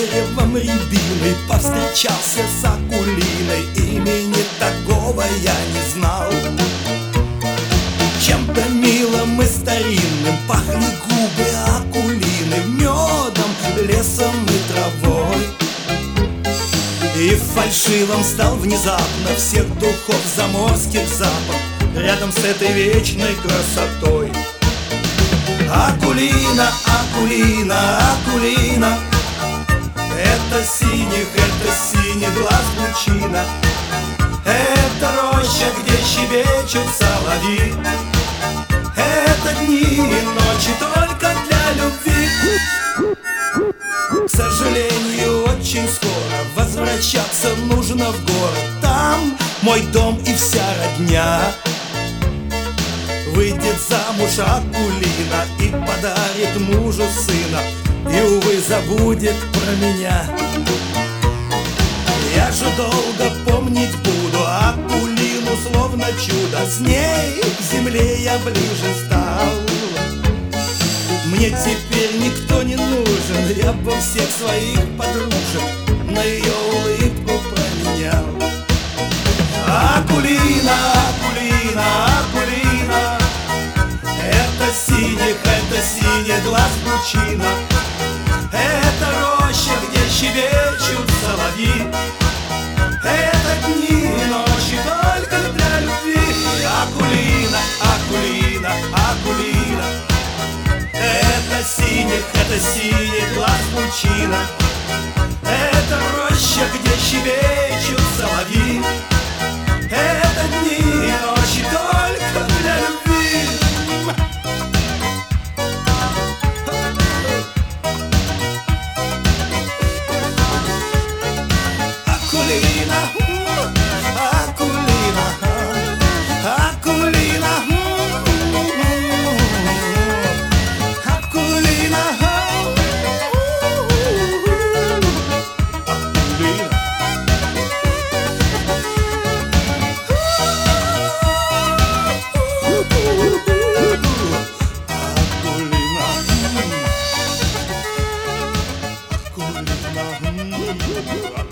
деревом рябиной повстречался с Акулиной. Имени такого я не знал. Чем-то милым и старинным пахли губы Акулины медом, лесом и травой. И фальшивым стал внезапно всех духов заморских запах рядом с этой вечной красотой. Акулина, Акулина, Акулина, это синий глаз лучина, это роща, где щебечут соловьи, это дни и ночи только для любви. К сожалению, очень скоро возвращаться нужно в город. Там мой дом и вся родня. Выйдет замуж Акулина и подарит мужу сына, и, увы, забудет про меня. Я же долго помнить буду Акулину, словно чудо. С ней к земле я ближе стал. Мне теперь никто не нужен, я бы всех своих подружек на ее улыбку променял. Акулина, Акулина, Акулина, это синий глаз лучина, это роща, где щебечут соловьи, это дни и ночи только для любви. Акулина, Акулина, Акулина, это синий глаз лучина, это роща, где щебечут соловьи, это дни и ночи только для любви. Акулина, Акулина, Акулина, Акулина, Акулина, Акулина.